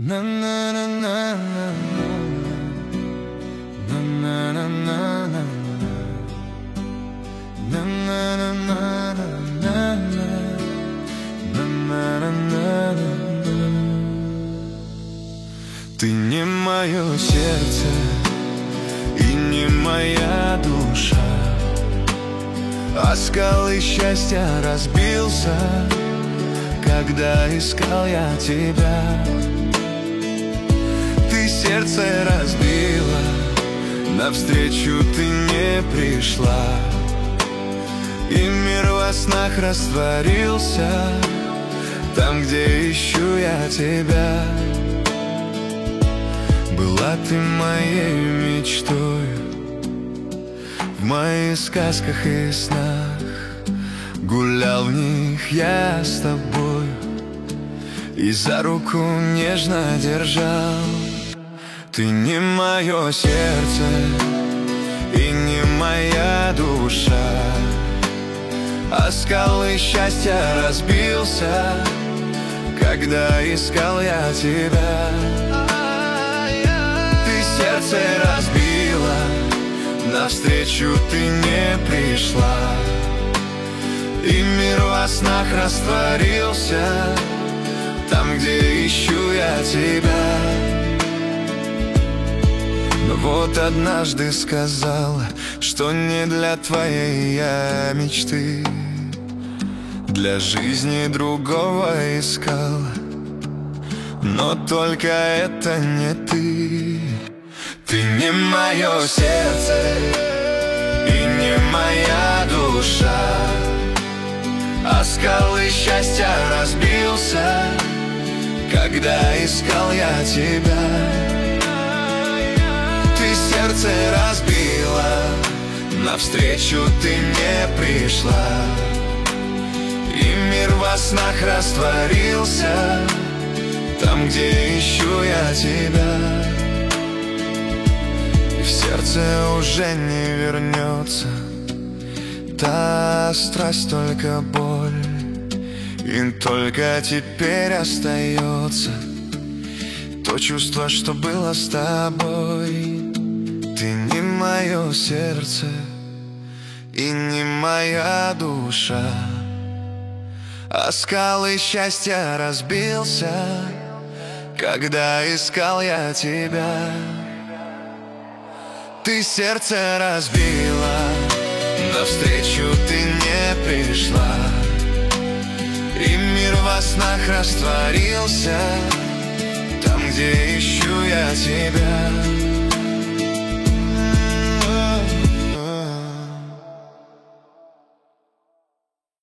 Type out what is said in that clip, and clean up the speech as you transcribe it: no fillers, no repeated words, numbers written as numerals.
Ты не мое сердце и не моя душа, а скалы счастья разбился, когда искал я тебя. Ты сердце разбила, навстречу ты не пришла, и мир во снах растворился, там, где ищу я тебя. Была ты моей мечтой в моих сказках и снах, гулял в них я с тобой и за руку нежно держал. Ты не мое сердце и не моя душа, а скалы счастья разбился, когда искал я тебя. Ты сердце разбила, навстречу ты не пришла, и мир во снах растворился, там, где ищу я тебя. Но вот однажды сказала, что не для твоей я мечты, для жизни другого искала, но только это не ты. Ты не мое сердце и не моя душа, а скалы счастья разбился, когда искал я тебя. Ты сердце разбила, навстречу ты не пришла, и мир во снах растворился, там, где ищу я тебя. И в сердце уже не вернется та страсть, только боль, и только теперь остается то чувство, что было с тобой. Ты не мое сердце и не моя душа, а скалы счастья разбился, когда искал я тебя. Ты сердце разбила, навстречу ты не пришла, и мир во снах растворился, там, где ищу я тебя.